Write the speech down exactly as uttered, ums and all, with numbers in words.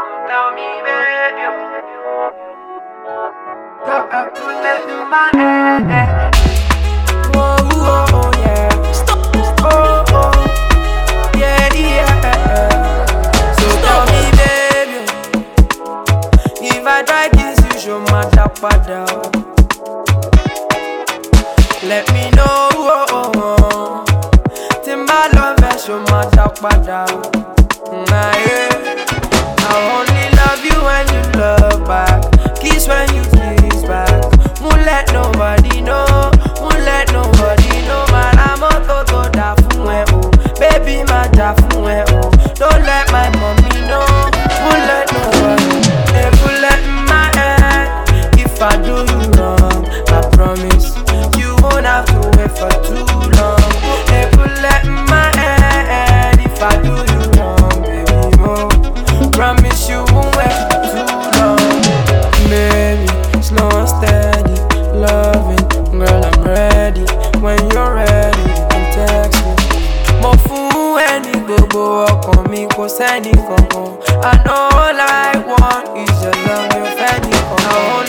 tell me, baby. Got a bullet in my head. Whoa, whoa, oh, yeah. Stop. Oh, oh. Yeah, yeah. So tell me, baby. If I try kiss you, show my tapada. Let me know. Oh, oh, oh. Timba love, show my tapada. Nah, yeah. I only love you when you love back. Kiss when you kiss back. Won't let nobody know. Won't let nobody know. Man, I'm a toto da fun oh. Baby, my da fun oh. Don't let my mommy know. Won't let nobody. A bullet in my head. If I do you wrong, I promise you won't have to wait for too long. A bullet in my head. If I do you wrong, baby, more. Promise you won't wait for too long. Baby, slow and steady, loving, girl, I'm ready. When you're ready, you can text me. Mo fún ẹni gbogbo ọkàn mi kò sẹ́ni kankan. I know all I want is your love, your fẹ́ nìkan.